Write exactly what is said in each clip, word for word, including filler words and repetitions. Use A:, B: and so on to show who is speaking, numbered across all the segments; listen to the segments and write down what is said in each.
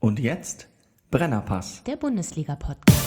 A: Und jetzt Brennerpass.
B: Der Bundesliga-Podcast.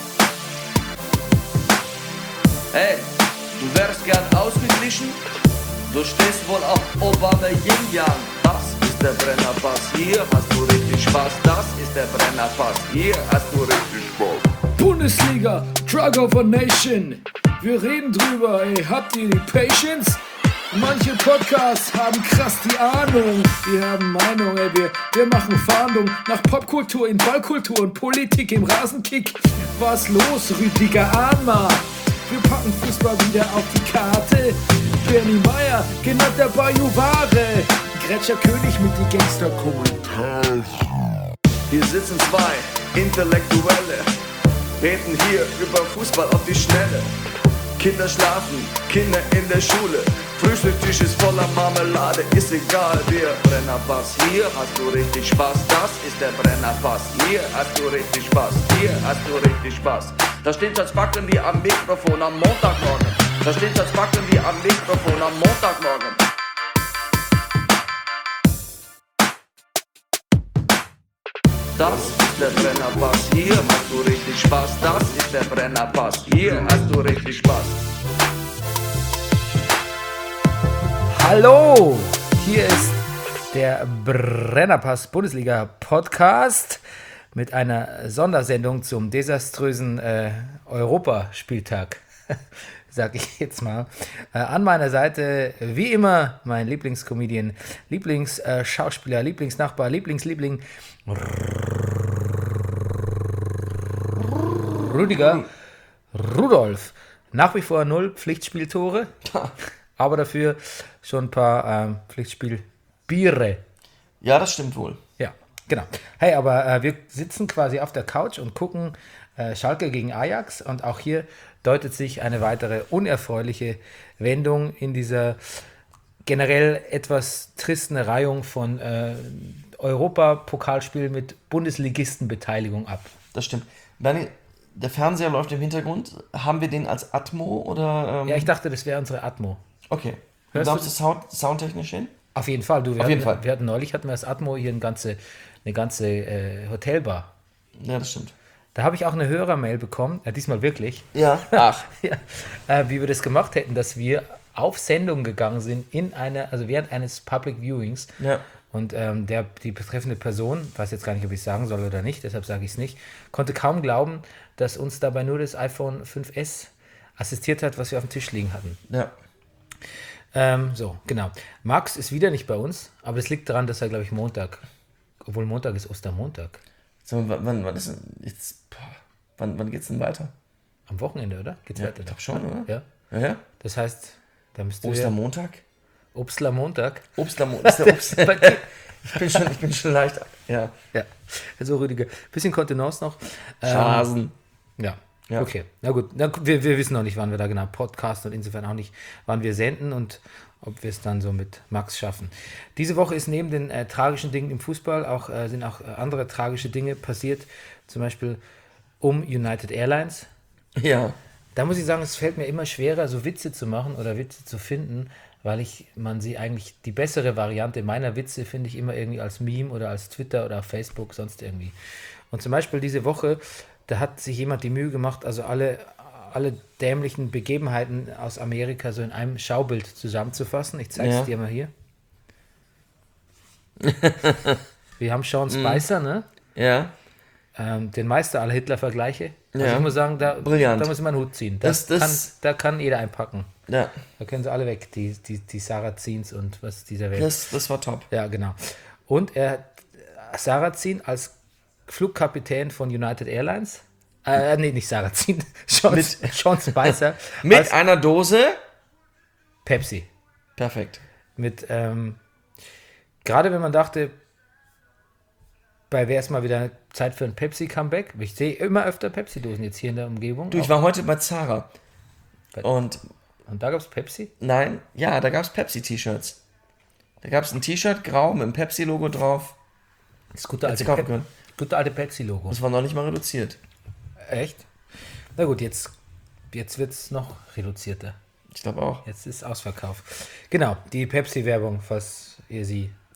C: Hey, du wärst gern ausgeglichen? Du stehst wohl auf Obama Yin Yang. Das ist der Brennerpass. Hier hast du richtig Spaß. Das ist der Brennerpass. Hier hast du richtig Spaß.
D: Bundesliga, Drug of a Nation. Wir reden drüber, ey, habt ihr die Patience? Manche Podcasts haben krass die Ahnung. Wir haben Meinung, ey, wir, wir machen Fahndung nach Popkultur in Ballkultur und Politik im Rasenkick. Was los, Rüdiger Ahnma? Wir packen Fußball wieder auf die Karte. Bernie Meyer, genannt der Bajuware. Gretscher König mit die Gangster-Kommentare.
C: Hier sitzen zwei Intellektuelle, reden hier über Fußball auf die Schnelle. Kinder schlafen, Kinder in der Schule. Frühstückstisch ist voller Marmelade, ist egal, wir Brennerpass. Hier hast du richtig Spaß, das ist der Brennerpass. Hier hast du richtig Spaß, hier hast du richtig Spaß. Da steht das Backen wie am Mikrofon am Montagmorgen. Da steht das Backen wie am Mikrofon am Montagmorgen. Das ist der Brennerpass, hier hast du richtig Spaß. Das ist der Brennerpass, hier hast du richtig Spaß.
D: Hallo, hier ist der Brennerpass Bundesliga Podcast mit einer Sondersendung zum desaströsen äh, Europaspieltag, sag ich jetzt mal. Äh, an meiner Seite, wie immer, mein Lieblingscomedian, Lieblingsschauspieler, äh, Lieblingsnachbar, Lieblingsliebling, Rüdiger Rudolf. Nach wie vor null Pflichtspieltore, aber dafür schon ein paar ähm, Pflichtspielbiere.
E: Ja, das stimmt wohl.
D: Ja, genau. Hey, aber äh, wir sitzen quasi auf der Couch und gucken äh, Schalke gegen Ajax und auch hier deutet sich eine weitere unerfreuliche Wendung in dieser generell etwas tristen Reihung von äh, Europapokalspielen mit Bundesligistenbeteiligung ab.
E: Das stimmt. Bernie, der Fernseher läuft im Hintergrund. Haben wir den als Atmo oder? Ähm...
D: Ja, ich dachte, das wäre unsere Atmo.
E: Okay.
D: Hörst
E: Glaubst
D: du-
E: du Sound, soundtechnisch hin?
D: Auf jeden Fall. Du, wir
E: Auf
D: hatten,
E: jeden Fall.
D: Wir hatten neulich hatten wir das Atmo hier eine ganze, eine ganze äh, Hotelbar.
E: Ja, das stimmt.
D: Da habe ich auch eine Hörermail bekommen, ja, diesmal wirklich,
E: Ja. Ach.
D: ja, äh, wie wir das gemacht hätten, dass wir auf Sendung gegangen sind in eine, also während eines Public Viewings.
E: Ja.
D: Und ähm, der, die betreffende Person, weiß jetzt gar nicht, ob ich es sagen soll oder nicht, deshalb sage ich es nicht, konnte kaum glauben, dass uns dabei nur das iPhone fünf S assistiert hat, was wir auf dem Tisch liegen hatten.
E: Ja.
D: Ähm, so, genau. Max ist wieder nicht bei uns, aber das liegt daran, dass er, glaube ich, Montag, obwohl Montag ist Ostermontag.
E: So, wann, wann, wann ist denn jetzt? Boah, wann, wann geht's denn weiter?
D: Am Wochenende, oder? Geht's
E: Ja,
D: weiter?
E: ich glaub schon, oder?
D: Ja.
E: Ja, ja.
D: Das heißt, da müsst ihr
E: Ostermontag?
D: Obstler Montag.
E: Obstermontag. Ist der Obst-
D: Bei dir-
E: ich bin schon, ich bin schon leicht. Ja.
D: Ja, so Rüdiger. Bisschen Kontenance noch. Ähm,
E: Schasen.
D: ja.
E: Ja.
D: Okay. Na gut, Na, wir, wir wissen noch nicht, wann wir da genau podcasten und insofern auch nicht, wann wir senden und ob wir es dann so mit Max schaffen. Diese Woche ist neben den äh, tragischen Dingen im Fußball auch, äh, sind auch äh, andere tragische Dinge passiert, zum Beispiel um United Airlines.
E: Ja.
D: Da muss ich sagen, es fällt mir immer schwerer, so Witze zu machen oder Witze zu finden, weil ich, man sie eigentlich, die bessere Variante meiner Witze finde ich immer irgendwie als Meme oder als Twitter oder auf Facebook, sonst irgendwie. Und zum Beispiel diese Woche, da hat sich jemand die Mühe gemacht, also alle, alle dämlichen Begebenheiten aus Amerika so in einem Schaubild zusammenzufassen. Ich zeige es
E: Ja.
D: dir mal hier. Wir haben Sean Spicer, ne?
E: Ja.
D: Ähm, den Meister aller Hitler-Vergleiche. Also
E: Ja.
D: ich muss sagen, da,
E: Brillant.
D: da muss man einen Hut ziehen. Das,
E: Das- das-
D: kann, da kann jeder einpacken.
E: Ja.
D: Da können sie alle weg, die, die, die Sarazins und was dieser Welt.
E: Das, das war top.
D: Ja, genau. Und er hat Sarrazin als Flugkapitän von United Airlines. Äh, nee, nicht Sarrazin. Sean,
E: Mit-
D: Sean Spicer.
E: Mit
D: als
E: einer Dose.
D: Pepsi.
E: Perfekt.
D: Mit, ähm, gerade wenn man dachte, bei wäre es mal wieder Zeit für ein Pepsi-Comeback. Ich sehe immer öfter Pepsi-Dosen jetzt hier in der Umgebung.
E: Du, ich
D: Auch-
E: war heute bei Zara. Und
D: Und da gab es Pepsi?
E: nein, ja, da gab es Pepsi-T-Shirts. Da gab es ein T-Shirt, grau, mit dem Pepsi-Logo drauf.
D: Das gute alte,
E: Hättest du kaufen
D: Pep
E: können.
D: gute alte Pepsi-Logo.
E: Das war noch nicht mal reduziert.
D: Echt? Na gut, jetzt, jetzt wird es noch reduzierter.
E: Ich glaube auch.
D: Jetzt ist Ausverkauf. Genau, die Pepsi-Werbung, falls ihr sie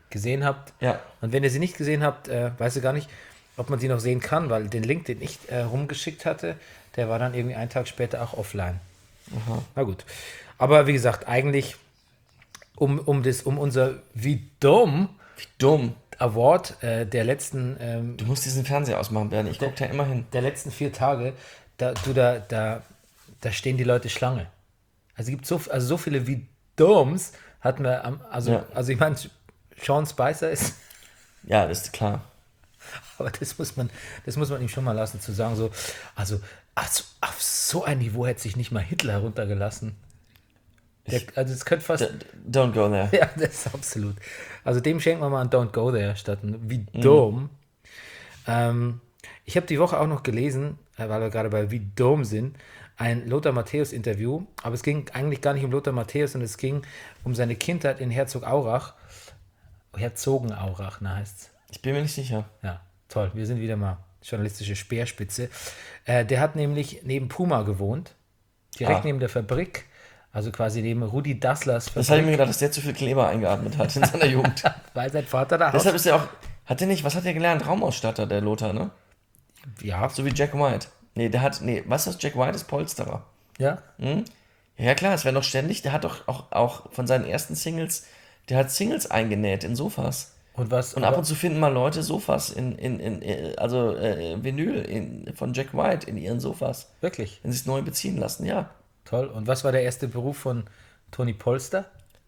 B: gesehen habt.
E: Ja.
B: Und wenn ihr sie nicht gesehen habt, äh, weiß ich gar nicht, ob man sie noch sehen kann, weil den Link, den ich äh, rumgeschickt hatte, der war dann irgendwie einen Tag später auch offline.
E: Aha.
B: Na gut. Aber wie gesagt, eigentlich um, um, das, um unser Wie dumm
E: Wie dumm.
B: Award äh, der letzten ähm,
E: Du musst diesen Fernseher ausmachen, Bernie. Ich gucke da immer hin.
B: der letzten vier Tage, da, du, da, da, da stehen die Leute Schlange. Also es gibt so, also so viele wie Doms hatten wir am, also,
E: Ja.
B: also ich meine, Sean Spicer ist,
E: Ja, das ist klar.
B: aber das muss man, das muss man ihm schon mal lassen, zu sagen, so, also, also auf so ein Niveau hätte sich nicht mal Hitler runtergelassen. Der, also es könnte fast.
E: D- Don't go there.
B: Ja, das ist absolut. Also dem schenken wir mal ein Don't Go There statt ein Wie dumm. Ähm, ich habe die Woche auch noch gelesen, äh, weil wir gerade bei Wie dumm sind, ein Lothar Matthäus-Interview, aber es ging eigentlich gar nicht um Lothar Matthäus, sondern es ging um seine Kindheit in Herzogenaurach. Herzogenaurach, na heißt's.
E: Ich bin mir nicht sicher.
B: Ja, toll. Wir sind wieder mal journalistische Speerspitze. Äh, der hat nämlich neben Puma gewohnt, direkt
E: Ah.
B: neben der Fabrik, also quasi neben Rudi Dasslers
E: Das habe ich mir gedacht, dass der zu viel Kleber eingeatmet hat in seiner Jugend.
B: weil sein Vater da
E: Deshalb ist er auch. Hat der nicht, was hat der gelernt? Raumausstatter, der Lothar, ne?
B: Ja,
E: So wie Jack White. Nee, der hat. Nee, was ist das? Jack White ist Polsterer.
B: ja.
E: Ja, ja klar, es wäre noch ständig. Der hat doch auch, auch von seinen ersten Singles. Der hat Singles eingenäht in Sofas.
B: Und was?
E: Und ab und zu finden mal Leute Sofas in, in, in äh, also äh, Vinyl in, von Jack White in ihren Sofas.
B: Wirklich
E: Wenn sie es neu beziehen lassen, ja.
B: toll. Und was war der erste Beruf von Toni Polster?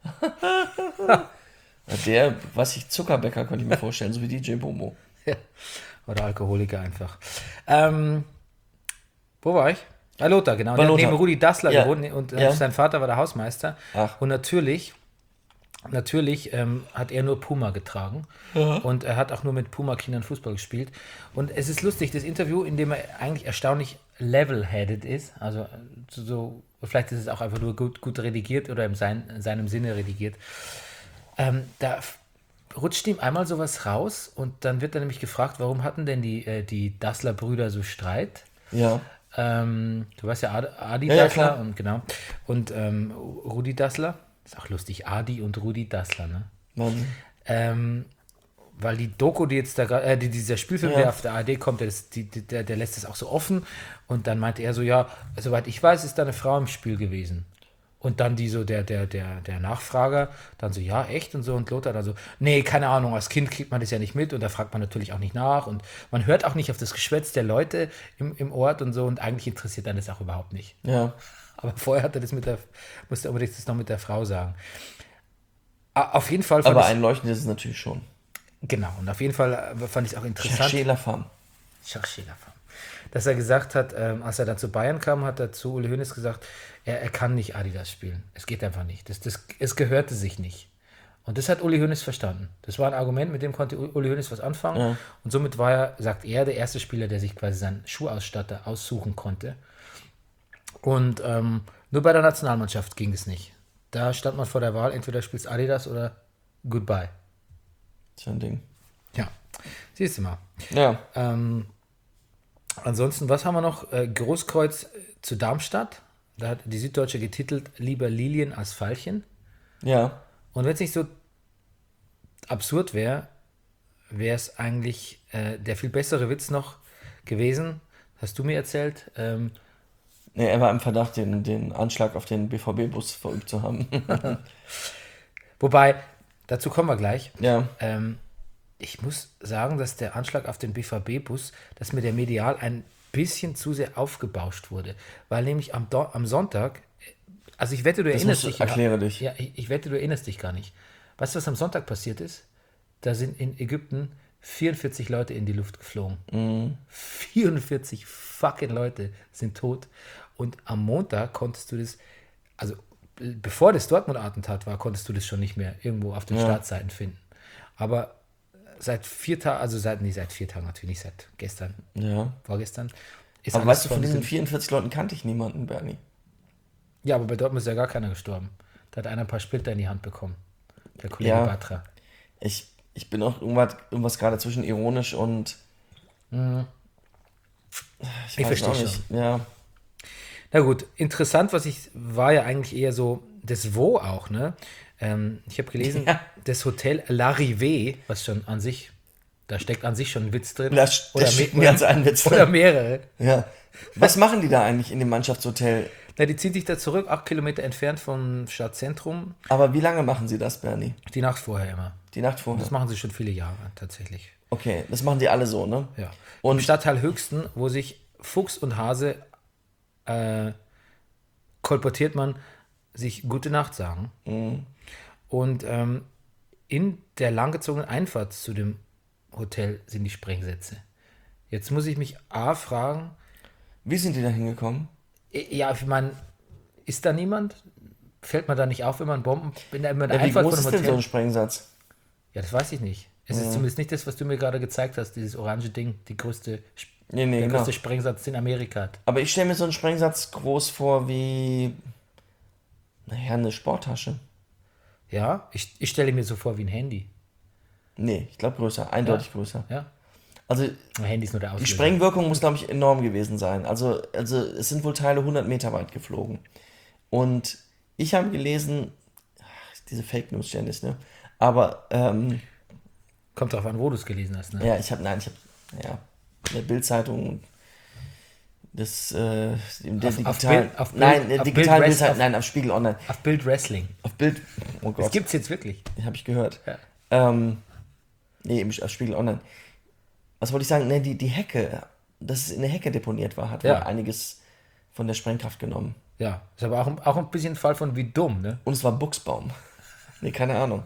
E: Der, was ich, Zuckerbäcker könnte ich mir vorstellen, so wie D J Bomo.
B: Ja. Oder Alkoholiker einfach. Ähm, wo war ich? Bei Lothar, genau.
E: Bei
B: Der hat
E: Lothar.
B: neben Rudi Dassler
E: Ja.
B: gewohnt und äh,
E: Ja.
B: sein Vater war der Hausmeister.
E: Ach.
B: Und natürlich, natürlich ähm, hat er nur Puma getragen. Und er hat auch nur mit Puma-Kindern Fußball gespielt. Und es ist lustig, das Interview, in dem er eigentlich erstaunlich level-headed ist. Also äh, so, so, vielleicht ist es auch einfach nur gut, gut redigiert oder in, sein, in seinem Sinne redigiert. Ähm, da f- rutscht ihm einmal sowas raus und dann wird er nämlich gefragt, warum hatten denn die, äh, die Dassler-Brüder so Streit?
E: Ja.
B: Ähm, du weißt ja, Adi, Adi
E: Ja, ja,
B: Dassler
E: klar.
B: und genau. Und ähm, Rudi Dassler. Ist auch lustig, Adi und Rudi Dassler, ne?
E: Mann.
B: Ähm, weil die Doku, die jetzt da gra- äh, die, dieser Spielfilm,
E: Ja.
B: der auf der A R D kommt, der, ist, die, die, der, der lässt es auch so offen. Und dann meinte er so, ja, soweit ich weiß, ist da eine Frau im Spiel gewesen. Und dann die so, der, der, der, der Nachfrager, dann so, ja, echt? Und so, und Lothar dann so, nee, keine Ahnung, als Kind kriegt man das ja nicht mit und da fragt man natürlich auch nicht nach und man hört auch nicht auf das Geschwätz der Leute im, im Ort und so und eigentlich interessiert dann das auch überhaupt nicht.
E: Ja.
B: Aber vorher hat er das mit der, musste er unbedingt das noch mit der Frau sagen. A- Auf jeden Fall fand
E: Aber
B: ich,
E: einleuchtend ist es natürlich schon.
B: genau, und auf jeden Fall äh, fand ich es auch interessant.
E: Cherchez la femme.
B: Cherchez la femme. Dass er gesagt hat, ähm, als er dann zu Bayern kam, hat er zu Uli Hoeneß gesagt, er, er kann nicht Adidas spielen. Es geht einfach nicht. Das, das, es gehörte sich nicht. Und das hat Uli Hoeneß verstanden. Das war ein Argument, mit dem konnte U- Uli Hoeneß was anfangen.
E: Ja.
B: Und somit war er, sagt er, der erste Spieler, der sich quasi seinen Schuhausstatter aussuchen konnte. Und ähm, nur bei der Nationalmannschaft ging es nicht. Da stand man vor der Wahl, entweder spielst Adidas oder Goodbye.
E: So ein Ding.
B: Ja, siehst du mal.
E: Ja.
B: Ähm, ansonsten, was haben wir noch? Äh, Großkreuz äh, zu Darmstadt. Da hat die Süddeutsche getitelt, lieber Lilien als Veilchen.
E: Ja.
B: Und wenn es nicht so absurd wäre, wäre es eigentlich äh, der viel bessere Witz noch gewesen, hast du mir erzählt. Ähm,
E: Nee, er war im Verdacht, den, den Anschlag auf den B V B-Bus verübt zu haben.
B: wobei, dazu kommen wir gleich.
E: Ja.
B: Ähm, ich muss sagen, dass der Anschlag auf den B V B-Bus, dass mir der medial ein bisschen zu sehr aufgebauscht wurde. Weil nämlich am, Do- am Sonntag, also ich wette, du
E: Das
B: erinnerst
E: musst
B: dich.
E: du- erkläre dich.
B: Ja, ich, ich wette, du erinnerst dich gar nicht. Weißt du, was am Sonntag passiert ist? Da sind in Ägypten vierundvierzig Leute in die Luft geflogen.
E: Mhm.
B: vierundvierzig fucking Leute sind tot. Und am Montag konntest du das, also bevor das Dortmund-Attentat war, konntest du das schon nicht mehr irgendwo auf den
E: Ja.
B: Startseiten finden. Aber seit vier Tagen, also seit, nicht seit vier Tagen natürlich, nicht seit gestern,
E: Ja.
B: vorgestern, ist
E: Aber
B: alles
E: weißt du, von
B: von
E: diesen
B: diesem-
E: vierundvierzig Leuten kannte ich niemanden, Bernie.
B: Ja, aber bei Dortmund ist ja gar keiner gestorben. Da hat einer ein paar Splitter in die Hand bekommen. Der Kollege
E: Ja.
B: Batra.
E: Ich, ich bin auch irgendwas, irgendwas gerade zwischen ironisch und. Ich,
B: Ich
E: weiß
B: verstehe
E: auch nicht. Ja.
B: Na gut, interessant, was ich, war ja eigentlich eher so das Wo auch, ne? Ähm, ich habe gelesen,
E: Ja.
B: das Hotel L'Arrivée, was schon an sich, da steckt an sich schon ein Witz drin.
E: Da, st- da
B: me-
E: steckt mehr als ein Witz
B: Oder
E: drin.
B: mehrere.
E: Ja. Was machen die da eigentlich in dem Mannschaftshotel?
B: Na, die ziehen sich da zurück, acht Kilometer entfernt vom Stadtzentrum,
E: Aber wie lange machen sie das, Bernie?
B: die Nacht vorher immer.
E: Die Nacht vorher?
B: Das machen sie schon viele Jahre, tatsächlich.
E: Okay, das machen die alle so, ne?
B: Ja.
E: Und-
B: Im Stadtteil Höchsten, wo sich Fuchs und Hase äh, kolportiert man, sich Gute Nacht sagen.
E: Mhm.
B: Und ähm, in der langgezogenen Einfahrt zu dem Hotel sind die Sprengsätze. Jetzt muss ich mich A fragen,
E: Wie sind die da hingekommen?
B: äh, ja, ich meine, ist da niemand? Fällt man da nicht auf, wenn man Bomben in der, in der
E: Ja, wie
B: Einfahrt
E: groß
B: von
E: ist
B: einem
E: denn so
B: Hotel?
E: ein Sprengsatz?
B: Ja, das weiß ich nicht. Es ist zumindest nicht das, was du mir gerade gezeigt hast, dieses orange Ding, die größte, Sp-
E: Nee, nee,
B: der
E: genau.
B: größte Sprengsatz, den Amerika hat.
E: Aber ich stelle mir so einen Sprengsatz groß vor wie, naja, eine Sporttasche.
B: Ja, ich, ich stelle mir so vor wie ein Handy.
E: Nee, ich glaube größer, eindeutig
B: Ja.
E: größer.
B: Ja?
E: Also
B: Ein Handy ist nur der
E: die
B: Auslöser.
E: Sprengwirkung muss, glaube ich, enorm gewesen sein. Also, also es sind wohl Teile hundert Meter weit geflogen. Und ich habe gelesen, ach, diese Fake News, Janice, ne? Aber, ähm,
B: Kommt drauf an, wo du es gelesen hast. Ne?
E: ja, ich habe, nein, ich habe, ja, in der Bildzeitung das, äh, der
B: Auf- auf
E: digital,
B: Bild- auf Bild-
E: nein, der
B: auf
E: digitalen
B: Bild-
E: Bildzeitung,
B: auf-
E: nein, auf Spiegel Online,
B: Auf Bild Wrestling.
E: auf Bild, oh
B: Das
E: Gott,
B: gibt's jetzt wirklich.
E: habe ich gehört.
B: Ja.
E: Ähm, nee, im auf Spiegel Online. Was wollte ich sagen? Nee, die, die Hecke, dass es in der Hecke deponiert war, hat
B: Ja.
E: wohl einiges von der Sprengkraft genommen.
B: Ja, ist aber auch, ein- auch ein bisschen ein Fall von wie dumm, ne?
E: Und es war Buchsbaum. Nee, keine Ahnung.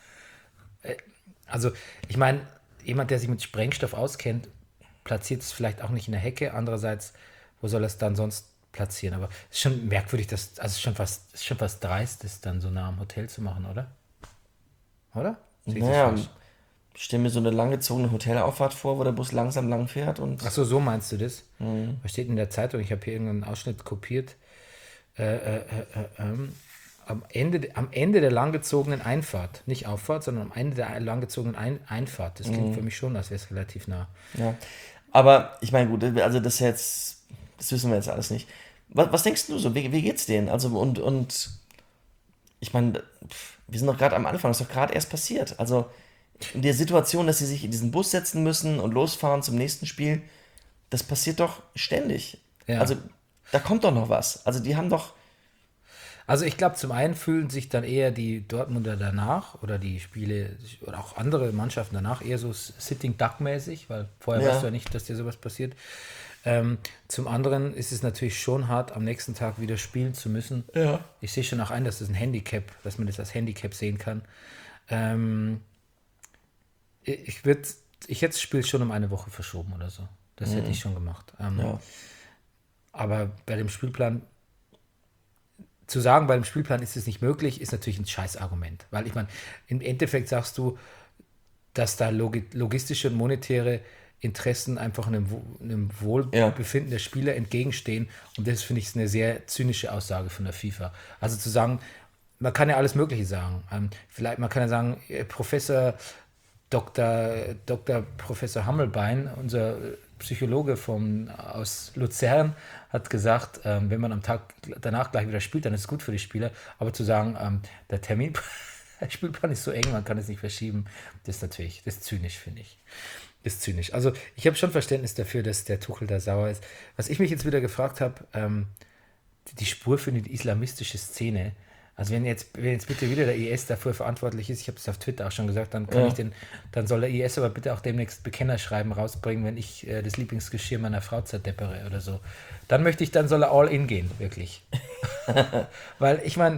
B: Also, ich meine, jemand, der sich mit Sprengstoff auskennt, platziert es vielleicht auch nicht in der Hecke. Andererseits, wo soll er es dann sonst platzieren? Aber es ist schon merkwürdig, dass, also es ist schon fast, es ist schon fast dreist, das dann so nah am Hotel zu machen, oder? Oder? Sehe ich das
E: Naja,
B: falsch?
E: ich stelle mir so eine langgezogene Hotelauffahrt vor, wo der Bus langsam lang fährt und
B: Ach so, so meinst du das?
E: Mhm.
B: Was steht in der Zeitung? Ich habe hier irgendeinen Ausschnitt kopiert. Äh, äh, äh, äh, ähm, am, Ende, am Ende der langgezogenen Einfahrt, nicht Auffahrt, sondern am Ende der langgezogenen Ein, Einfahrt. Das klingt
E: Mhm.
B: für mich schon, als wäre es relativ nah.
E: ja. Aber ich meine, gut, also das jetzt, das wissen wir jetzt alles nicht. Was, was denkst du so? Wie, wie geht's denen? Also und, und ich meine, pff, wir sind doch gerade am Anfang, das ist doch gerade erst passiert. Also in der Situation, dass sie sich in diesen Bus setzen müssen und losfahren zum nächsten Spiel, das passiert doch ständig.
B: Ja.
E: Also da kommt doch noch was. Also die haben doch,
B: Also ich glaube, zum einen fühlen sich dann eher die Dortmunder danach oder die Spiele oder auch andere Mannschaften danach eher so Sitting Duck-mäßig, weil vorher
E: Ja.
B: weißt du ja nicht, dass dir sowas passiert. Ähm, zum anderen ist es natürlich schon hart, am nächsten Tag wieder spielen zu müssen.
E: Ja.
B: Ich sehe schon auch ein, dass das ein Handicap, dass man das als Handicap sehen kann. Ähm, ich würde, ich hätte das Spiel schon um eine Woche verschoben oder so. Das hätte ich schon gemacht. Ähm,
E: ja.
B: aber bei dem Spielplan, zu sagen, bei dem Spielplan ist es nicht möglich, ist natürlich ein Scheißargument. Weil ich meine, im Endeffekt sagst du, dass da logi- logistische und monetäre Interessen einfach einem, Wo- einem Wohlbefinden der Spieler entgegenstehen. Und das finde ich eine sehr zynische Aussage von der FIFA. Also zu sagen, man kann ja alles Mögliche sagen. Ähm, vielleicht, man kann ja sagen, äh, Professor Doktor Doktor Professor Hammelbein, unser Psychologe vom, aus Luzern, hat gesagt, ähm, wenn man am Tag danach gleich wieder spielt, dann ist es gut für die Spieler. Aber zu sagen, ähm, der Termin, der Spielplan ist so eng, man kann es nicht verschieben, das ist natürlich, das ist zynisch, finde ich. Das ist zynisch. Also ich habe schon Verständnis dafür, dass der Tuchel da sauer ist. Was ich mich jetzt wieder gefragt habe, ähm, die, die Spur für die islamistische Szene. Also wenn jetzt, wenn jetzt bitte wieder der I S dafür verantwortlich ist, ich habe es auf Twitter auch schon gesagt, dann kann
E: Ja.
B: ich den, dann soll der I S aber bitte auch demnächst Bekennerschreiben rausbringen, wenn ich äh, das Lieblingsgeschirr meiner Frau zerdeppere oder so. Dann möchte ich, dann soll er all in gehen, wirklich. Weil ich meine,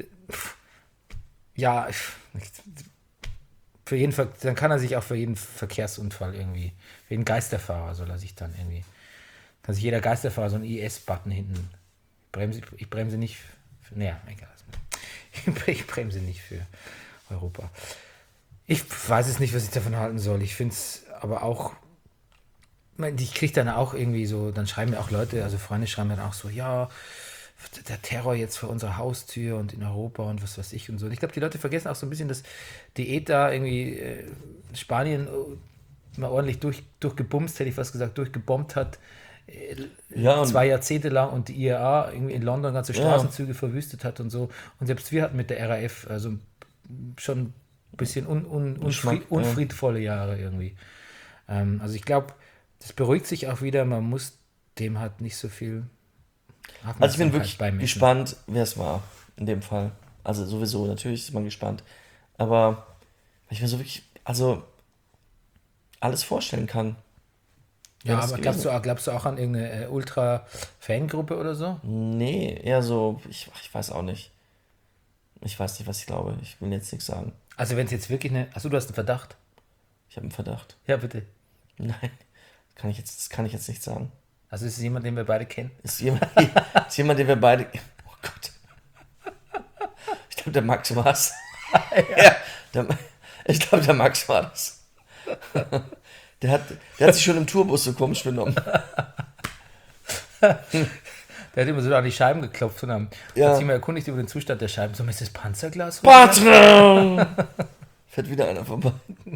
B: ja, für jeden Ver dann kann er sich auch für jeden Verkehrsunfall irgendwie, für jeden Geisterfahrer soll er sich dann irgendwie, kann sich jeder Geisterfahrer so einen I S-Button hinten, bremse, ich bremse nicht, für, naja, egal. Ich bremse nicht für Europa. Ich weiß es nicht, was ich davon halten soll. Ich finde es aber auch, ich meine, ich kriege dann auch irgendwie so, dann schreiben mir auch Leute, also Freunde schreiben mir dann auch so, ja, der Terror jetzt vor unserer Haustür und in Europa und was weiß ich und so. Und ich glaube, die Leute vergessen auch so ein bisschen, dass die E T A irgendwie äh, Spanien äh, mal ordentlich durch, durchgebumst, hätte ich fast gesagt, durchgebombt hat, äh,
E: Ja, und-
B: zwei Jahrzehnte lang und die I A A irgendwie in London ganze Straßenzüge verwüstet hat und so. Und selbst wir hatten mit der R A F also schon ein bisschen un, un,
E: Geschmack,
B: unfried, unfriedvolle Jahre irgendwie. Ähm, also ich glaube, das beruhigt sich auch wieder, man muss dem halt nicht so viel
E: Also ich bin wirklich
B: beimessen.
E: gespannt, wer es war in dem Fall. Also sowieso, natürlich ist man gespannt. Aber weil ich mir so wirklich, also alles vorstellen kann.
B: Ja,
E: das
B: aber
E: gewesen.
B: glaubst du, auch- glaubst du auch an irgendeine äh, Ultra-Fangruppe oder so?
E: Nee, eher so, ich, ich weiß auch nicht. Ich weiß nicht, was ich glaube. Ich will jetzt nichts sagen.
B: Also wenn es jetzt wirklich eine... Achso, du hast einen Verdacht.
E: Ich habe einen Verdacht.
B: Ja, bitte.
E: Nein, das kann ich jetzt, das kann ich jetzt nicht sagen.
B: Also ist es jemand, den wir beide kennen?
E: Ist jemand, ist jemand, den wir beide... Oh Gott. Ich glaube, der Max war es. ja. der, ich glaube, der Max war das. Der hat, der hat sich schon im Tourbus so komisch benommen.
B: Der hat immer so an die Scheiben geklopft und haben
E: Ja.
B: hat sich mal erkundigt über den Zustand der Scheiben. So, ist das Panzerglas?
E: Patron! Fährt wieder einer vorbei.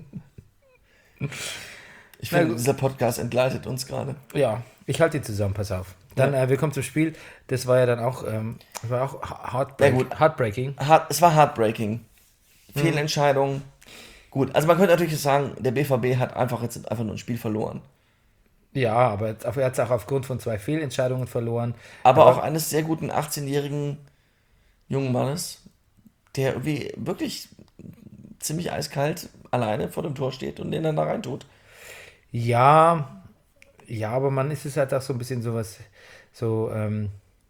E: Ich
B: Na
E: finde,
B: gut.
E: dieser Podcast entgleitet uns gerade.
B: Ja, ich halte die zusammen, pass auf. Dann, äh, wir kommen zum Spiel. Das war ja dann auch, ähm, war auch ha- heartbreak,
E: Ja, gut.
B: heartbreaking.
E: Hart, es war heartbreaking. Fehlentscheidung. Gut, also man könnte natürlich sagen, der B V B hat einfach jetzt einfach nur ein Spiel verloren.
B: Ja, aber jetzt- er hat es auch aufgrund von zwei Fehlentscheidungen verloren.
E: Aber auch eines sehr guten achtzehnjährigen jungen Mannes, der irgendwie wirklich ziemlich eiskalt alleine vor dem Tor steht und den dann da reintut.
B: Ja, ja, aber man ist es halt auch so ein bisschen sowas, so, ähm,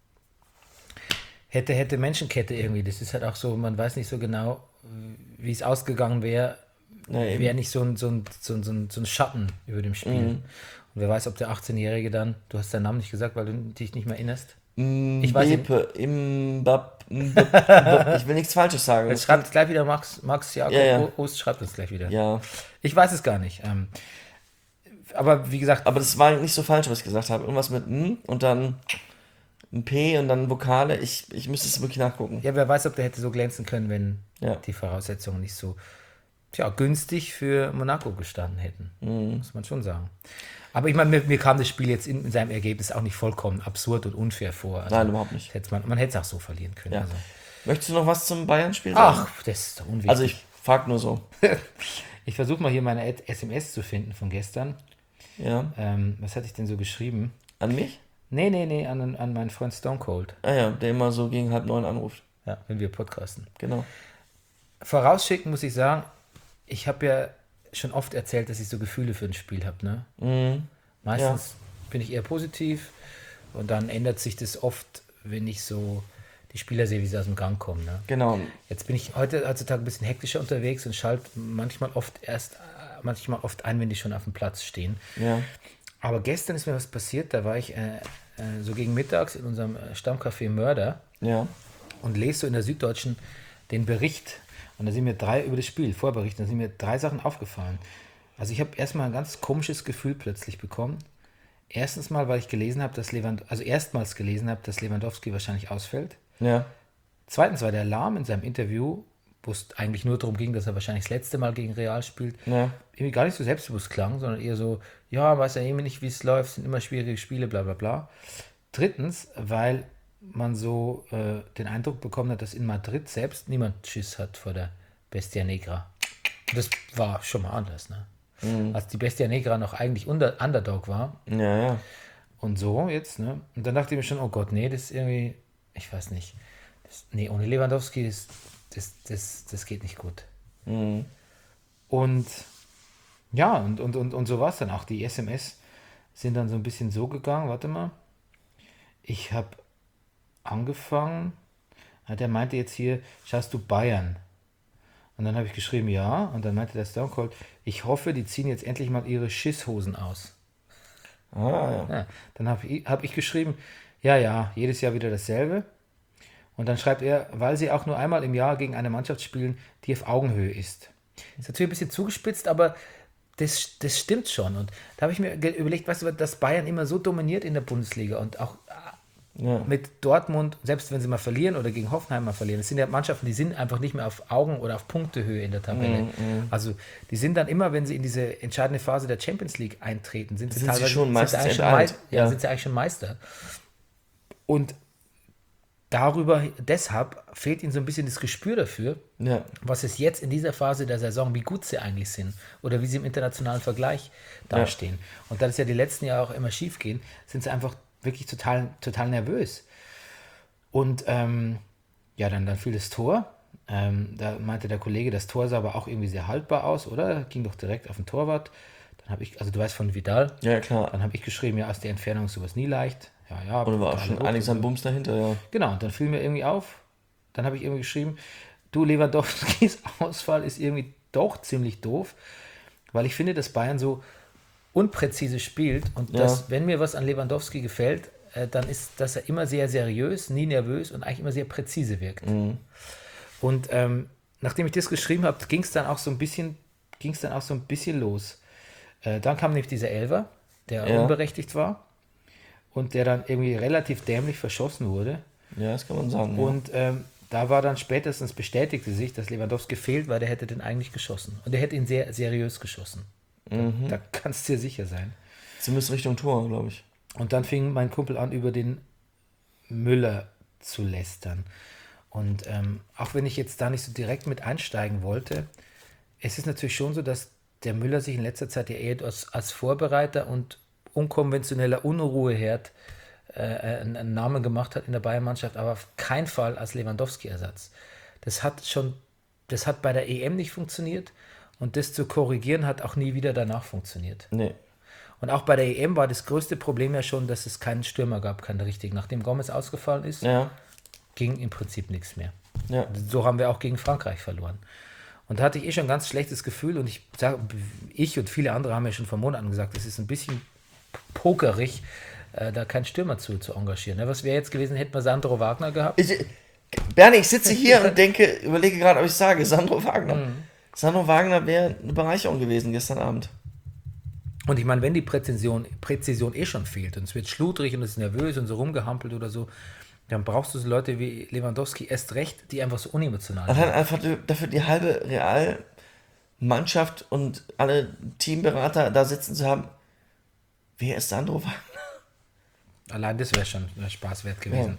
B: hätte, hätte Menschenkette irgendwie. Das ist halt auch so, man weiß nicht so genau, wie es ausgegangen wäre,
E: Ja, eben.
B: wäre nicht so ein, so, ein, so, ein, so, ein, so ein Schatten über dem Spiel. Und wer weiß, ob der achtzehnjährige dann, du hast deinen Namen nicht gesagt, weil du dich nicht mehr erinnerst. Ich weiß nicht.
E: Bepe, Imbab, Mbab, Mbab, ich will nichts Falsches sagen.
B: Jetzt schreibt es gleich wieder Max, Max Jakob
E: Ja, ja.
B: Ost, schreibt es gleich wieder.
E: Ja,
B: Ich weiß es gar nicht. Ähm, aber wie gesagt,
E: aber das war nicht so falsch, was ich gesagt habe. Irgendwas mit M und dann ein P und dann Vokale. Ich, ich müsste es wirklich nachgucken.
B: ja, wer weiß, ob der hätte so glänzen können, wenn
E: Ja.
B: die Voraussetzungen nicht so tja, günstig für Monaco gestanden hätten.
E: Mhm.
B: Muss man schon sagen. Aber ich meine, mir, mir kam das Spiel jetzt in, in seinem Ergebnis auch nicht vollkommen absurd und unfair vor. Also,
E: Nein, überhaupt nicht.
B: hätte man, man hätte es auch so verlieren können.
E: Ja.
B: Also.
E: Möchtest du noch was zum Bayern-Spiel sagen?
B: Ach, das ist doch unwichtig.
E: Also ich frag nur so.
B: ich versuche mal hier meine S M S zu finden von gestern.
E: Ja.
B: Ähm, was hatte ich denn so geschrieben?
E: An mich?
B: Nee, nee, nee, an, an meinen Freund Stone Cold.
E: Ah ja, der immer so gegen halb neun anruft.
B: Ja, wenn wir podcasten.
E: Genau.
B: Vorausschicken muss ich sagen, ich habe ja schon oft erzählt, dass ich so Gefühle für ein Spiel habe. Ne?
E: Mhm.
B: Meistens bin ich eher positiv und dann ändert sich das oft, wenn ich so die Spieler sehe, wie sie aus dem Gang kommen. Ne?
E: Genau.
B: Jetzt bin ich heute heutzutage ein bisschen hektischer unterwegs und schalte manchmal oft erst, manchmal oft ein, wenn die schon auf dem Platz stehen.
E: Ja.
B: Aber gestern ist mir was passiert, da war ich äh, äh, so gegen mittags in unserem äh, Stammcafé Mörder
E: Ja.
B: und lese so in der Süddeutschen den Bericht. Und da sind mir drei über das Spiel, Vorbericht, da sind mir drei Sachen aufgefallen. Also ich habe erstmal ein ganz komisches Gefühl plötzlich bekommen. Erstens mal, weil ich gelesen habe, dass Lewand, also erstmals gelesen habe, dass Lewandowski wahrscheinlich ausfällt.
E: Ja.
B: Zweitens war der Lahm in seinem Interview, wo es eigentlich nur darum ging, dass er wahrscheinlich das letzte Mal gegen Real spielt,
E: Ja.
B: irgendwie gar nicht so selbstbewusst klang, sondern eher so, ja, weiß ja irgendwie nicht, wie es läuft, sind immer schwierige Spiele, bla bla bla. Drittens, weil man so äh, den Eindruck bekommen hat, dass in Madrid selbst niemand Schiss hat vor der Bestia Negra. Das war schon mal anders, ne?
E: Mhm.
B: Als die Bestia Negra noch eigentlich unter, Underdog war
E: Ja, ja.
B: und so jetzt, ne? Und dann dachte ich mir schon, oh Gott, nee, das ist irgendwie, ich weiß nicht, das, nee, ohne Lewandowski, das, das, das, das geht nicht gut.
E: Mhm.
B: Und ja, und, und, und, und so war es dann auch. Die S M S sind dann so ein bisschen so gegangen, warte mal. Ich habe angefangen, ah, der meinte jetzt hier, schaust du Bayern? Und dann habe ich geschrieben, ja. Und dann meinte der Stone Cold, ich hoffe, die ziehen jetzt endlich mal ihre Schisshosen aus.
E: Ah, ja.
B: Ja, dann habe ich, hab ich geschrieben, ja, ja, jedes Jahr wieder dasselbe. Und dann schreibt er, weil sie auch nur einmal im Jahr gegen eine Mannschaft spielen, die auf Augenhöhe ist. Ist natürlich ein bisschen zugespitzt, aber das, das stimmt schon. Und da habe ich mir ge- überlegt, weißt du, dass Bayern immer so dominiert in der Bundesliga und auch
E: Ja.
B: mit Dortmund, selbst wenn sie mal verlieren oder gegen Hoffenheim mal verlieren, das sind ja Mannschaften, die sind einfach nicht mehr auf Augen- oder auf Punktehöhe in der Tabelle. Also die sind dann immer, wenn sie in diese entscheidende Phase der Champions League eintreten, sind sie
E: Sind sie
B: teilweise
E: schon
B: sind
E: meistens
B: eigentlich schon
E: enteint.
B: Mei- ja,
E: Ja.
B: sind sie eigentlich schon Meister. Und darüber, deshalb fehlt ihnen so ein bisschen das Gespür dafür,
E: Ja.
B: was es jetzt in dieser Phase der Saison, wie gut sie eigentlich sind oder wie sie im internationalen Vergleich dastehen. Und da das ja die letzten Jahre auch immer schief gehen, sind sie einfach wirklich total, total nervös. Und ähm, ja, dann, dann fiel das Tor. Ähm, da meinte der Kollege, das Tor sah aber auch irgendwie sehr haltbar aus, oder? Ging doch direkt auf den Torwart. Dann habe ich, also du weißt von Vidal.
E: Ja, klar.
B: Dann habe ich geschrieben, ja, aus der Entfernung ist sowas nie leicht. Ja, ja.
E: Und war auch schon
B: hoch
E: einiges
B: und
E: an
B: so.
E: Bums dahinter, ja.
B: Genau, und dann fiel mir irgendwie auf, dann habe ich irgendwie geschrieben, du, Lewandowskis Ausfall ist irgendwie doch ziemlich doof, weil ich finde, dass Bayern so unpräzise spielt und
E: Ja.
B: dass, wenn mir was an Lewandowski gefällt, äh, dann ist, dass er immer sehr seriös, nie nervös und eigentlich immer sehr präzise wirkt. Und ähm, nachdem ich das geschrieben habe, ging es dann auch so ein bisschen, ging es dann auch so ein bisschen los. Äh, dann kam nämlich dieser Elfer, der
E: Ja.
B: unberechtigt war und der dann irgendwie relativ dämlich verschossen wurde.
E: Ja, das kann man sagen. ja.
B: Und ähm, da war dann spätestens bestätigte sich, dass Lewandowski fehlt, weil der hätte den eigentlich geschossen. Und der hätte ihn sehr seriös geschossen.
E: Mhm.
B: Da, da kannst du dir sicher sein.
E: Zumindest Richtung Tor, glaube ich.
B: Und dann fing mein Kumpel an, über den Müller zu lästern. Und ähm, auch wenn ich jetzt da nicht so direkt mit einsteigen wollte, es ist natürlich schon so, dass der Müller sich in letzter Zeit ja eher als, als Vorbereiter und unkonventioneller Unruheherd äh, einen, einen Namen gemacht hat in der Bayern-Mannschaft, aber auf keinen Fall als Lewandowski-Ersatz. Das hat schon, das hat bei der E M nicht funktioniert und das zu korrigieren hat auch nie wieder danach funktioniert.
E: Nee.
B: Und auch bei der E M war das größte Problem ja schon, dass es keinen Stürmer gab, keinen richtigen. Nachdem Gomez ausgefallen ist,
E: Ja.
B: ging im Prinzip nichts mehr.
E: Ja.
B: So haben wir auch gegen Frankreich verloren. Und da hatte ich eh schon ein ganz schlechtes Gefühl und ich sage, ich und viele andere haben ja schon vor Monaten gesagt, es ist ein bisschen pokerig, äh, da keinen Stürmer zu, zu engagieren. Ne? Was wäre jetzt gewesen, hätten wir Sandro Wagner gehabt?
E: Ich, Bernie, ich sitze hier und denke, überlege gerade, ob ich sage, Sandro Wagner.
B: Mhm.
E: Sandro Wagner wäre eine Bereicherung gewesen gestern Abend.
B: Und ich meine, wenn die Präzision, Präzision eh schon fehlt und es wird schludrig und es ist nervös und so rumgehampelt oder so, dann brauchst du so Leute wie Lewandowski erst recht, die einfach so unemotional
E: Man
B: sind.
E: hat einfach dafür die halbe Realmannschaft und alle Teamberater da sitzen zu haben. Wer ist Sandro Wagner?
B: Allein das wäre schon wär Spaß wert gewesen.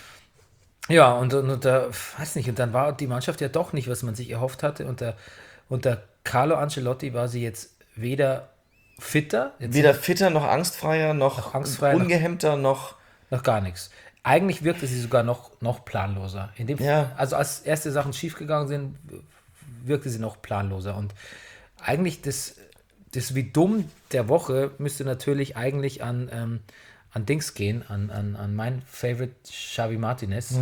B: Ja, ja und, und, und da, weiß nicht, und dann war die Mannschaft ja doch nicht, was man sich erhofft hatte. Unter, unter Carlo Ancelotti war sie jetzt weder fitter, jetzt
E: Weder fitter, noch angstfreier, noch,
B: Noch angstfreier, noch-
E: ungehemmter, noch.
B: noch gar nichts. Eigentlich wirkte sie sogar noch, noch planloser. In dem,
E: Ja.
B: Also als erste Sachen schiefgegangen sind, wirkte sie noch planloser. Und eigentlich das, das wie dumm der Woche müsste natürlich eigentlich an, ähm, an Dings gehen, an, an, an mein Favorite Xavi Martinez.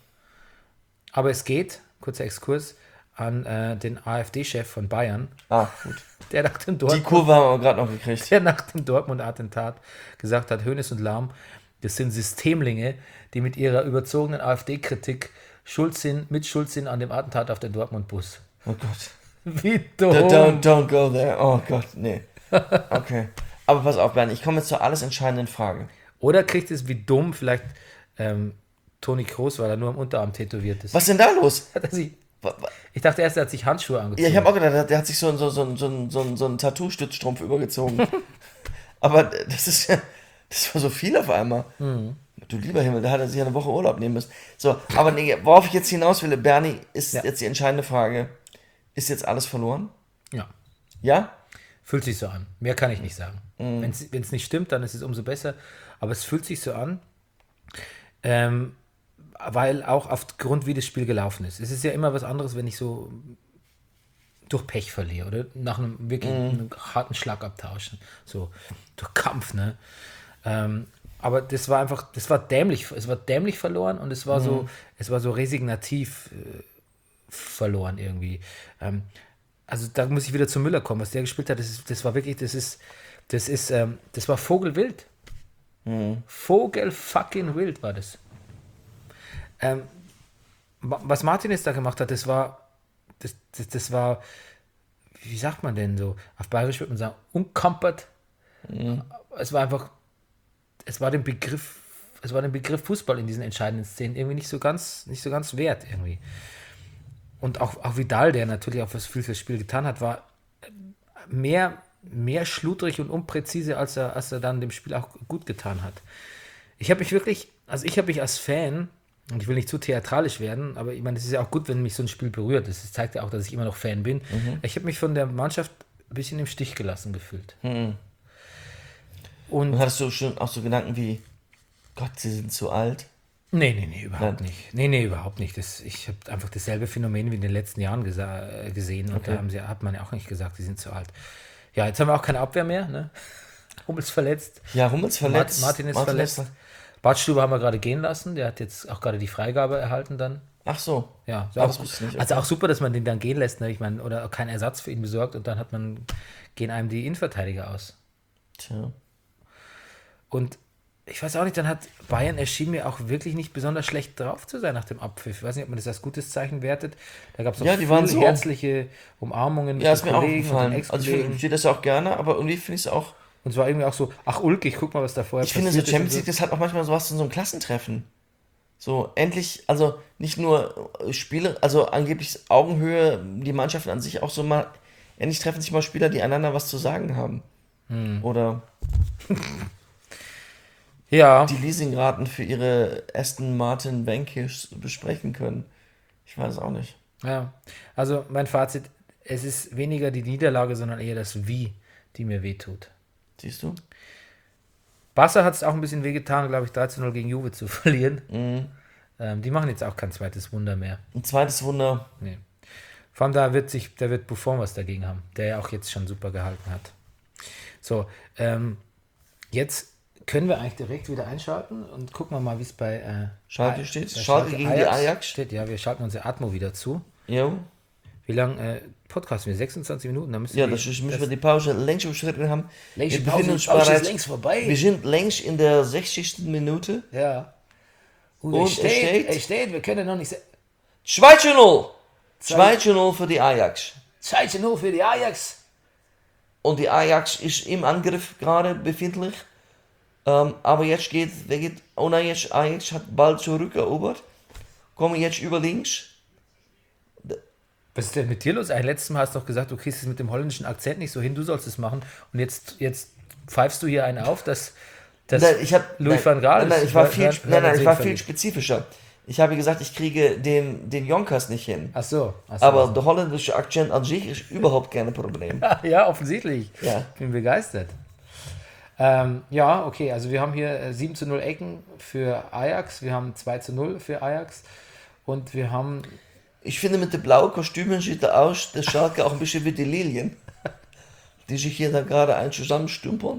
B: Aber es geht, kurzer Exkurs, an äh, den AfD-Chef von Bayern,
E: Ah, gut.
B: der nach dem
E: Die
B: Dortmund
E: Kurve haben wir gerade noch gekriegt.
B: der nach dem Dortmund-Attentat gesagt hat, Hoeneß und Lahm, das sind Systemlinge, die mit ihrer überzogenen AfD-Kritik schuld sind, mit schuld sind an dem Attentat auf den Dortmund-Bus.
E: Oh Gott.
B: Wie dumm.
E: Don't, don't go there. Oh Gott, nee. Okay. Aber pass auf, Bernd, ich komme jetzt zur alles entscheidenden Frage.
B: Oder kriegt es wie dumm vielleicht ähm, Toni Kroos, weil er nur am Unterarm tätowiert ist.
E: Was ist denn da los?
B: Hat er sich,
E: Wa- wa-
B: ich dachte erst, er hat sich Handschuhe angezogen.
E: Ja, ich habe auch gedacht, der- der hat sich so, so, so, so, so, so einen Tattoo-Stützstrumpf übergezogen. Aber das ist ja, das war so viel auf einmal. Du lieber Himmel, da hat er sich eine Woche Urlaub nehmen müssen. So, aber nee, worauf ich jetzt hinaus will, Bernie, ist
B: Ja.
E: jetzt die entscheidende Frage. Ist jetzt alles verloren?
B: Ja,
E: Ja?
B: fühlt sich so an. Mehr kann ich nicht sagen.
E: Mhm.
B: Wenn es nicht stimmt, dann ist es umso besser. Aber es fühlt sich so an, ähm, weil auch aufgrund, wie das Spiel gelaufen ist. Es ist ja immer was anderes, wenn ich so durch Pech verliere oder nach einem wirklich
E: Mhm.
B: einem harten Schlagabtausch, so durch Kampf, ne? Ähm, aber das war einfach, das war dämlich, es war dämlich verloren und es war
E: Mhm.
B: so, es war so resignativ äh, verloren irgendwie. Ähm, also da muss ich wieder zu Müller kommen, was der gespielt hat, das, ist, das war wirklich, das ist, das ist, ähm, das war Vogelwild. Vogel fucking wild war das. Ähm, wa- was Martinez da gemacht hat, das war, das, das, das war, wie sagt man denn so? Auf Bayerisch würde man sagen, unkampert. Es war einfach, es war den Begriff, es war den Begriff Fußball in diesen entscheidenden Szenen irgendwie nicht so ganz, nicht so ganz wert irgendwie. Und auch, auch Vidal, der natürlich auch was viel fürs Spiel getan hat, war mehr, mehr schludrig und unpräzise, als er, als er dann dem Spiel auch gut getan hat. Ich habe mich wirklich, also ich habe mich als Fan Und ich will nicht zu theatralisch werden, aber ich meine, es ist ja auch gut, wenn mich so ein Spiel berührt. Das zeigt ja auch, dass ich immer noch Fan bin.
E: Mhm.
B: Ich habe mich von der Mannschaft ein bisschen im Stich gelassen gefühlt.
E: Mhm.
B: Und,
E: Und hattest du schon auch so Gedanken wie, Gott, sie sind zu alt?
B: nee, nee, nee, überhaupt
E: Nein.
B: nicht. Nee, nee, überhaupt nicht. Das, ich habe einfach dasselbe Phänomen wie in den letzten Jahren gesa- äh, gesehen. Und
E: Okay.
B: da haben sie, hat man ja auch nicht gesagt, sie sind zu alt. Ja, jetzt haben wir auch keine Abwehr mehr. Ne? Hummels verletzt.
E: Ja, Hummels verletzt.
B: Martin ist verletzt. Badstuber haben wir gerade gehen lassen. Der hat jetzt auch gerade die Freigabe erhalten dann.
E: Ach so.
B: Ja, so
E: Ah,
B: auch,
E: das wusste ich nicht,
B: also
E: okay.
B: auch super, dass man den dann gehen lässt. Ne? Ich meine, oder keinen Ersatz für ihn besorgt und dann hat man, gehen einem die Innenverteidiger aus.
E: Tja.
B: Und ich weiß auch nicht, dann hat Bayern erschien mir auch wirklich nicht besonders schlecht drauf zu sein nach dem Abpfiff. Ich weiß nicht, ob man das als gutes Zeichen wertet. Da gab es auch
E: Ja, die waren
B: viele
E: so.
B: herzliche Umarmungen mit
E: Ja,
B: den
E: ist mir auch
B: Kollegen und den
E: gefallen. Also ich
B: Ex-Kollegen.
E: verstehe das ja auch gerne, aber irgendwie finde ich es auch.
B: Und es war irgendwie auch so, ach ulkig, guck mal, was da vorher
E: Ich finde, so
B: passiert
E: Champions
B: ist.
E: League, das hat auch manchmal sowas in so einem Klassentreffen. So, endlich, also nicht nur äh, Spiele, also angeblich Augenhöhe, die Mannschaften an sich auch so mal, endlich treffen sich mal Spieler, die einander was zu sagen haben. Oder
B: Ja,
E: die Leasingraten für ihre Aston Martin Vanquish besprechen können. Ich weiß auch nicht.
B: ja. Also mein Fazit, es ist weniger die Niederlage, sondern eher das Wie, die mir wehtut.
E: Siehst du?
B: Barca hat es auch ein bisschen wehgetan, glaube ich, drei zu null gegen Juve zu verlieren.
E: Mhm.
B: Ähm, die machen jetzt auch kein zweites Wunder mehr.
E: Ein zweites Wunder.
B: Nee. Vor allem da wird sich, da wird Buffon was dagegen haben, der ja auch jetzt schon super gehalten hat. So, ähm, jetzt können wir eigentlich direkt wieder einschalten und gucken wir mal, wie es bei äh,
E: Schalke
B: Ay-
E: steht.
B: bei
E: Schalke gegen die Ajax.
B: steht. Ja, wir schalten unsere Atmo wieder zu.
E: Jo.
B: Wie lange äh, podcasten wir? sechsundzwanzig Minuten? Da müssen
E: Ja,
B: wir,
E: das ist, müssen wir die Pause längst überschritten haben.
B: Längste
E: wir
B: Pause,
E: befinden uns
B: die Pause ist
E: bereits,
B: längst vorbei.
E: wir sind längst in der sechzigsten Minute.
B: Ja. Und,
E: Und
B: er
E: es
B: steht,
E: steht-
B: er steht, wir können noch nicht se-
E: zwei zu null. zwei zu null für die Ajax.
B: zwei zu null für die Ajax.
E: Und die Ajax ist im Angriff gerade befindlich. Ähm, aber jetzt geht, wer geht, oh nein, jetzt Ajax hat bald zurückerobert. Kommen jetzt über links.
B: Was ist denn mit dir los? Ein letztes Mal hast du doch gesagt, du kriegst es mit dem holländischen Akzent nicht so hin, du sollst es machen. Und jetzt, jetzt pfeifst du hier einen auf, dass, dass
E: Nein, ich hab,
B: Louis
E: nein,
B: van Gaal
E: nein, nein,
B: ist.
E: ich war
B: Hör-
E: viel,
B: hör-
E: nein, nein,
B: hör-
E: ich war
B: sehen
E: viel
B: verliebt.
E: spezifischer. Ich habe gesagt, ich kriege den, den Jonkers nicht hin.
B: Ach so. Ach so
E: Aber
B: also.
E: der holländische Akzent an sich ist überhaupt kein Problem.
B: Ja, offensichtlich.
E: Ja.
B: Ich bin begeistert. Ähm, ja, okay, also wir haben hier äh, sieben zu null Ecken für Ajax, wir haben zwei zu null für Ajax und wir haben,
E: Ich finde, mit den blauen Kostümen sieht er aus, der Schalke auch ein bisschen wie die Lilien, die sich hier da gerade ein zusammenstümpern.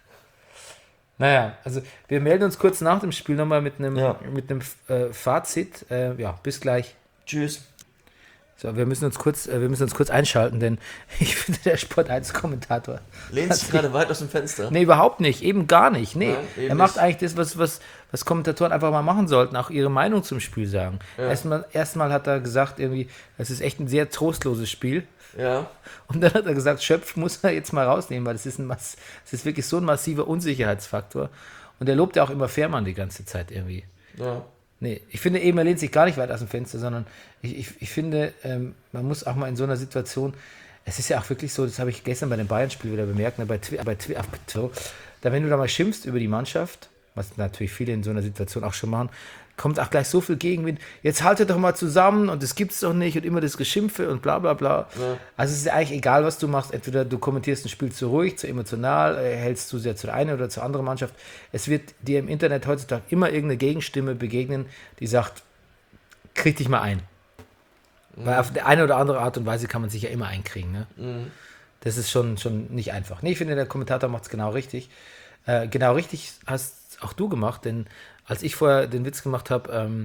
B: naja, also wir melden uns kurz nach dem Spiel nochmal mit einem,
E: Ja.
B: mit einem äh, Fazit. Äh, ja, bis gleich.
E: Tschüss.
B: So, wir müssen uns kurz, äh, wir müssen uns kurz einschalten, denn ich finde, der Sport eins Kommentator.
E: Lehnst dich gerade weit aus dem Fenster.
B: Nee, überhaupt nicht, eben gar nicht. Nee,
E: Nein, eben
B: er macht
E: nicht.
B: eigentlich das, was, was, was Kommentatoren einfach mal machen sollten, auch ihre Meinung zum Spiel sagen. Erstmal, erstmal hat er gesagt, irgendwie, das ist echt ein sehr trostloses Spiel.
E: Ja.
B: Und dann hat er gesagt, Schöpf muss er jetzt mal rausnehmen, weil das ist, ein Mass, das ist wirklich so ein massiver Unsicherheitsfaktor. Und er lobt ja auch immer Fährmann die ganze Zeit irgendwie.
E: Ja.
B: Nee, ich finde eben, er lehnt sich gar nicht weit aus dem Fenster, sondern ich, ich, ich finde, ähm, man muss auch mal in so einer Situation, es ist ja auch wirklich so, das habe ich gestern bei dem Bayern-Spiel wieder bemerkt, ne, bei Twitter, bei Twitter, da wenn du da mal schimpfst über die Mannschaft, was natürlich viele in so einer Situation auch schon machen, kommt auch gleich so viel Gegenwind. Jetzt haltet doch mal zusammen und das gibt's doch nicht und immer das Geschimpfe und bla bla bla.
E: Ja.
B: Also es ist eigentlich egal, was du machst. Entweder du kommentierst ein Spiel zu ruhig, zu emotional, äh, hältst zu sehr zu der einen oder zur anderen Mannschaft. Es wird dir im Internet heutzutage immer irgendeine Gegenstimme begegnen, die sagt, krieg dich mal ein. Mhm. Weil auf die eine oder andere Art und Weise kann man sich ja immer einkriegen. Ne? Mhm. Das ist schon, schon nicht einfach. Nee, ich finde, der Kommentator macht es genau richtig. Äh, genau richtig hast auch du gemacht, denn als ich vorher den Witz gemacht habe, ähm,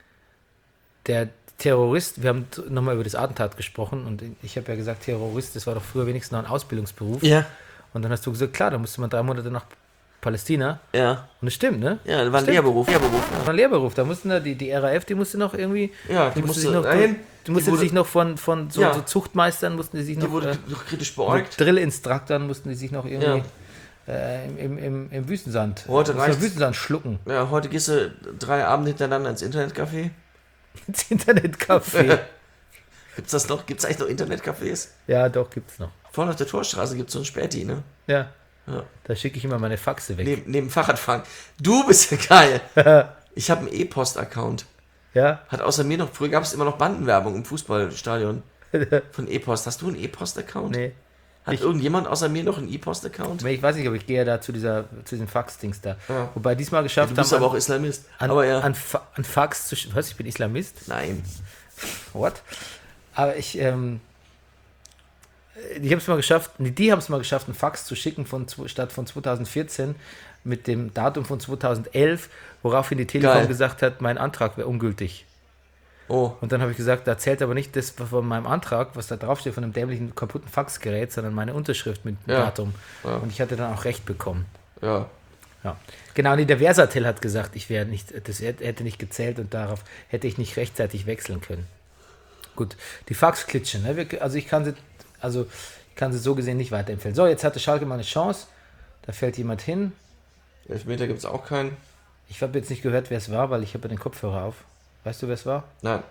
B: der Terrorist, wir haben nochmal über das Attentat gesprochen und ich habe ja gesagt, Terrorist, das war doch früher wenigstens noch ein Ausbildungsberuf.
E: Ja.
B: Und dann hast du gesagt, klar, da musste man drei Monate nach Palästina.
E: Ja.
B: Und das stimmt, ne?
E: Ja, das war ein
B: Stimmt.
E: Lehrberuf. Lehrberuf.
B: Das war ein Lehrberuf. Da mussten da, die, die R A F, die musste noch irgendwie,
E: Ja, die
B: die musste
E: musste
B: sich noch,
E: dahin,
B: die musste
E: die wurde-
B: sich noch von, von so,
E: Ja.
B: so Zuchtmeistern, mussten die sich
E: Die
B: noch,
E: wurde
B: äh,
E: noch kritisch
B: mit
E: beäugt.
B: Drillinstruktern mussten die sich noch irgendwie äh, im, im, im, im Wüstensand,
E: Heute
B: mussten
E: reicht's.
B: Wüstensand schlucken.
E: Ja, heute gehst du drei Abende hintereinander ins Internetcafé.
B: Ins Internetcafé.
E: Gibt's das noch? Gibt's eigentlich noch Internetcafés?
B: Ja, doch, gibt's noch.
E: Vorne auf der Torstraße gibt's so ein Späti, ne?
B: Ja.
E: Ja.
B: Da schicke ich immer meine Faxe weg.
E: Neben, neben Fahrradfahren. Du bist ja geil. Ich habe einen E-Post-Account.
B: Ja?
E: Hat außer mir noch, früher gab es immer noch Bandenwerbung im Fußballstadion von E-Post. Hast du einen E-Post-Account?
B: Nee.
E: Hat
B: Ich-
E: irgendjemand außer mir noch einen E-Post-Account?
B: Ich weiß nicht, aber ich gehe ja da zu, dieser, zu diesem Fax-Dings da.
E: Ja.
B: Wobei diesmal
E: Du
B: geschafft
E: bist
B: haben,
E: aber auch
B: an,
E: Islamist.
B: an,
E: aber ja.
B: an, Fa- an Fax zu... sch- Was, ich bin Islamist?
E: Nein.
B: What? Aber ich, ähm, ich habe es mal geschafft, nee, die haben es mal geschafft, einen Fax zu schicken von, zw- statt von zwanzig vierzehn mit dem Datum von zweitausendelf, woraufhin die Telekom
E: Geil.
B: gesagt hat, mein Antrag wäre ungültig.
E: Oh.
B: Und dann habe ich gesagt, da zählt aber nicht das von meinem Antrag, was da draufsteht, von einem dämlichen kaputten Faxgerät, sondern meine Unterschrift mit dem
E: Ja.
B: Datum.
E: Ja.
B: Und ich hatte dann auch recht bekommen.
E: Ja.
B: Ja. Genau, nee, der Versatel hat gesagt, ich wäre nicht, das hätte nicht gezählt und darauf hätte ich nicht rechtzeitig wechseln können. Gut, die Faxklitsche, ne? Wir- also ich kann sie, also ich kann sie so gesehen nicht weiterempfehlen. So, jetzt hatte Schalke mal eine Chance, da fällt jemand hin.
E: Elfmeter gibt es auch keinen.
B: Ich habe jetzt nicht gehört, wer es war, weil ich habe den Kopfhörer auf. Weißt du, wer es war?
E: Nein.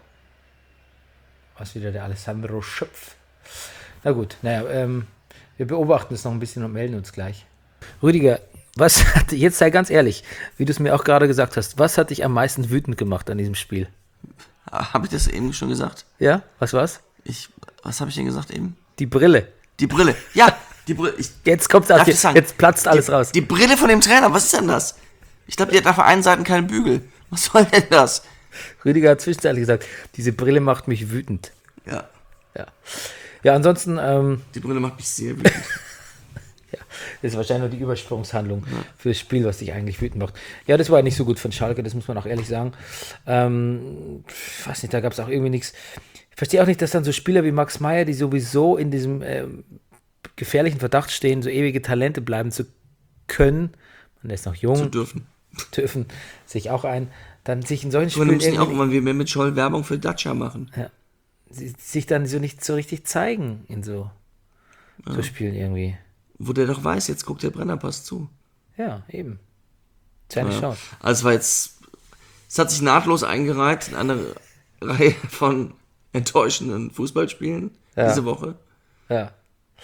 B: War es wieder der Alessandro Schöpf. Na gut, naja, ähm, wir beobachten es noch ein bisschen und melden uns gleich. Rüdiger, was hat, jetzt sei ganz ehrlich, wie du es mir auch gerade gesagt hast, was hat dich am meisten wütend gemacht an diesem Spiel?
E: Habe ich das eben schon gesagt?
B: Ja, was war's?
E: Ich, was habe ich denn gesagt eben?
B: Die Brille.
E: Die Brille. Ja, die Brille. Ich,
B: Jetzt kommt's aus
E: Darf
B: dir,
E: ich sagen?
B: jetzt platzt alles
E: die,
B: raus.
E: Die Brille von dem Trainer, was ist denn das? Ich glaube, die hat auf der einen Seite keinen Bügel. Was soll denn das?
B: Rüdiger hat zwischenzeitlich gesagt, diese Brille macht mich wütend.
E: Ja,
B: Ja, ja ansonsten, ähm,
E: die Brille macht mich sehr wütend.
B: das ist wahrscheinlich nur die Übersprungshandlung für das Spiel, was dich eigentlich wütend macht. Ja, das war nicht so gut von Schalke, das muss man auch ehrlich sagen. Ähm, ich weiß nicht, da gab es auch irgendwie nichts. Ich verstehe auch nicht, dass dann so Spieler wie Max Meyer, die sowieso in diesem ähm, gefährlichen Verdacht stehen, so ewige Talente bleiben zu können, man ist noch jung,
E: Zu dürfen.
B: dürfen sich auch ein, dann sich in solchen
E: Aber wir
B: Spielen
E: müssen ja auch
B: irgendwie-
E: immer wieder mit Scholl Werbung für Dacia machen.
B: sie- sich dann so nicht so richtig zeigen in so, so Spielen irgendwie.
E: Wo der doch weiß, jetzt guckt der Brennerpass zu.
B: Ja, eben. Seine
E: Ja.
B: Chance.
E: Also es war jetzt, es hat sich nahtlos eingereiht in eine Reihe von enttäuschenden Fußballspielen
B: Ja.
E: diese Woche.
B: Ja.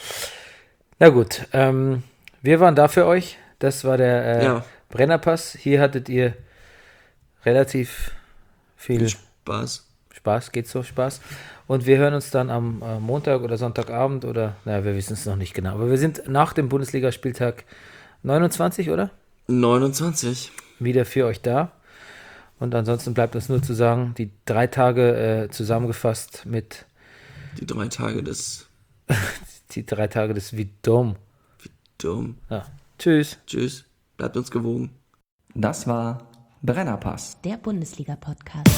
B: Na gut, ähm, wir waren da für euch. Das war der äh,
E: Ja.
B: Brennerpass. Hier hattet ihr relativ viel
E: Spaß.
B: Spaß, geht so, Spaß. Und wir hören uns dann am äh, Montag oder Sonntagabend oder, naja, wir wissen es noch nicht genau. Aber wir sind nach dem Bundesligaspieltag neunundzwanzig, oder?
E: neunundzwanzig.
B: Wieder für euch da. Und ansonsten bleibt uns nur zu sagen, die drei Tage äh, zusammengefasst mit
E: Die drei Tage des
B: die drei Tage des Vidom.
E: Dom.
B: Ja. Tschüss.
E: Tschüss. Bleibt uns gewogen.
A: Das war Brennerpass.
F: Der Bundesliga-Podcast.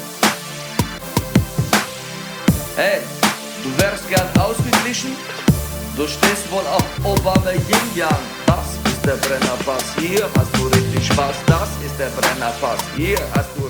C: Hey, du wärst gern ausgeglichen? Du stehst wohl auf Obama Yin Yang. Das ist der Brennerpass. Hier hast du richtig Spaß. Das ist der Brennerpass. Hier hast du